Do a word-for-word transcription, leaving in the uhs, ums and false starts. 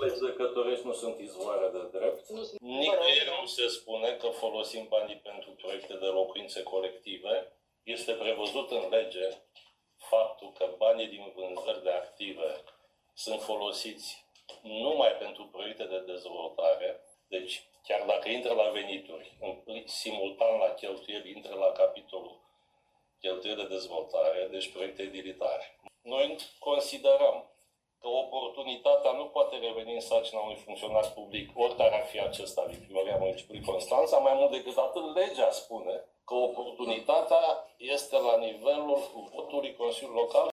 Hotărârile judecătorești nu sunt izvoare de drept. Nicăieri nu se spune că folosim banii pentru proiecte de locuințe colective. Este prevăzut în lege faptul că banii din vânzări de active sunt folosiți numai pentru proiecte de dezvoltare. Deci, chiar dacă intră la venituri, simultan la cheltuieli, intră la capitolul cheltuieli de dezvoltare, deci proiecte edilitare. Noi considerăm că oportunitatea nu poate reveni în sarcina unui funcționar public, oricare ar fi acesta din Primăria Municipiului Constanța, mai mult decât atât, legea spune că oportunitatea este la nivelul votului Consiliului Local.